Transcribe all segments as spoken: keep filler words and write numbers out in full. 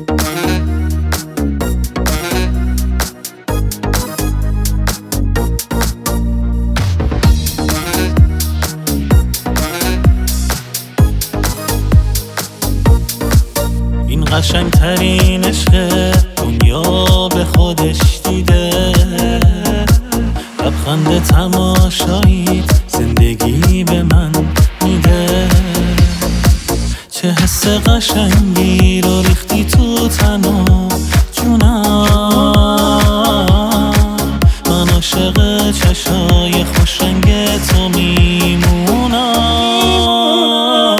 این قشنگترین عشق دنیا به خودش دیده، لبخند تماشاییت زندگی به من میده. چه حس قشنگی رو ریختی تو تن و جونم، من عاشق چشای خوشرنگ تو میمونم.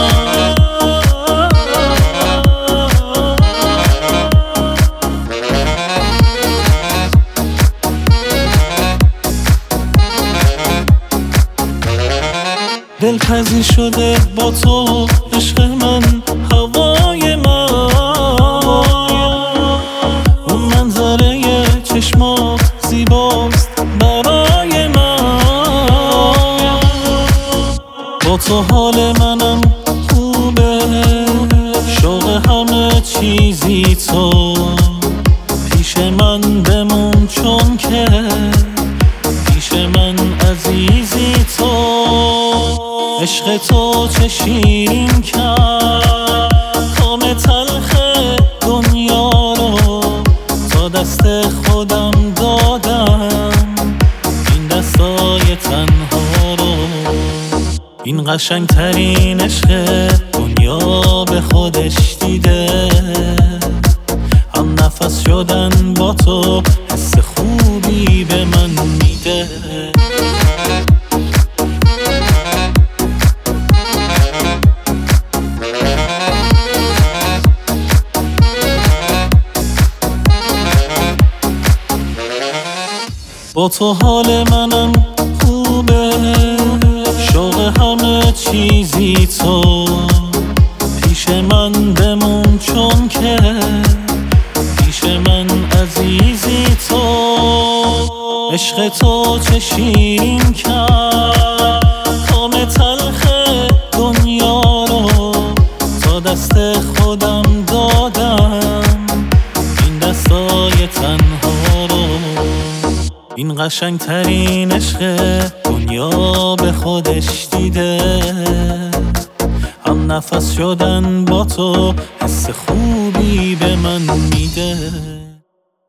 دلپذیر شده با تو عشق من، هوای من، اون منظره چشما زیباست برای من. با تو حال منم خوبه، شوق همه چیزی تو. پیش من بمون چون که پیش من عزیزی تو. عشق تو چه شیرین کرد کام تلخ دنیا رو، تا دست خودم دادم این دستای تنها رو. این قشنگترین عشق دنیا به خودش دیده، هم نفس شدن با تو حس خوبی به من میده. با تو حال منم خوبه، شوق همه چیزی تو. پیش من بمون چون که پیش من عزیزی تو. عشق تو چه شیرین کرد کام تلخ دنیا رو، تا دست خودم دادم این دستای تنها رو. این قشنگترین عشق دنیا به خودش دیده، هم نفس شدن با تو حس خوبی به من میده.